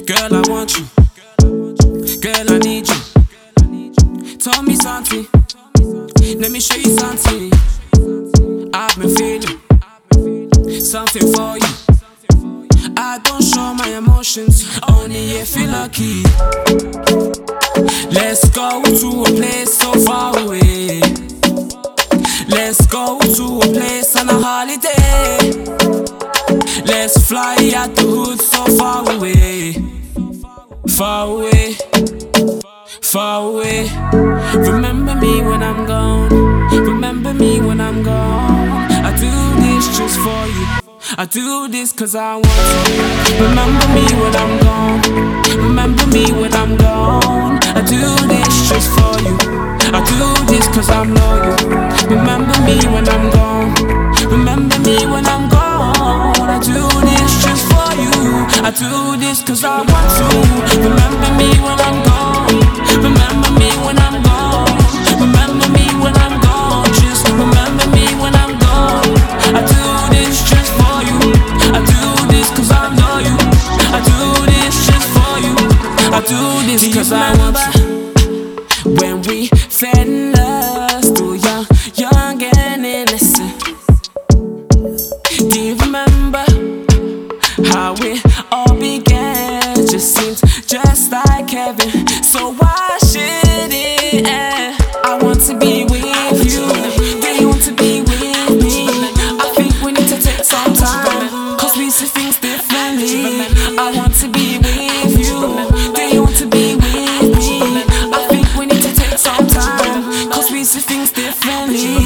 Girl, I want you. Girl, I need you. Tell me something. Let me show you something. I've been feeling something for you. I don't show my emotions, only if you're lucky. Let's go to a place so far away. Let's go to a place on a holiday. Let's fly at the hood so far away. Far away, far away. Remember me when I'm gone. Remember me when I'm gone. I do this just for you. I do this cause I want to. Remember me when I'm gone. Remember me when I'm gone. I do this just for you. I do this cause I'm loyal. Remember me when I'm gone. Remember me when I'm gone. I do this just for you. I do this cause I want to. Remember me when I'm gone. Remember me when I'm gone. Remember me when I'm gone. Just remember me when I'm gone. I do this just for you. I do this cause I know you. I do this just for you. I do this cause I want to. When we fell in love, still young and innocent. Do you remember how it all began? Just seems just like heaven. So why should it end? I want to be with you. Do you want to be with me? I think we need to take some time, cause we see things differently. I want to be with you. Do you want to be with me? I think we need to take some time, cause we see things differently.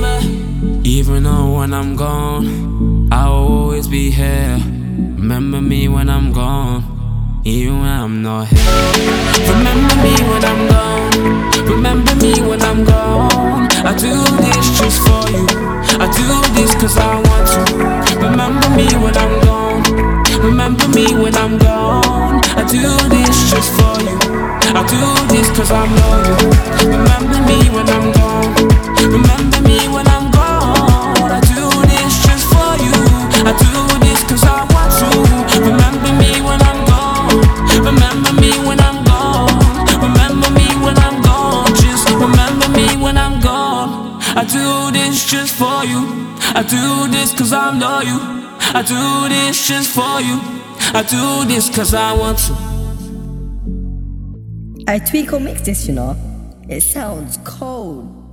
Even though when I'm gone, I'll always be here. Remember me when I'm gone, even when I'm not here. Remember me when I'm gone. Remember me when I'm gone. I do this just for you. I do this cause I want to. Remember me when I'm gone. Remember me when I'm gone. I do this just for you. I do this cause I'm loyal. Remember me when I'm gone. Remember me when I'm gone. I do this just for you. I do this cause I want to. Remember me when I'm gone. Remember me when I'm gone. Remember me when I'm gone. Just remember me when I'm gone. I do this just for you. I do this cause I'm loyal. I do this just for you. I do this cause I want to. I tweak or mix this, you know. It sounds cold.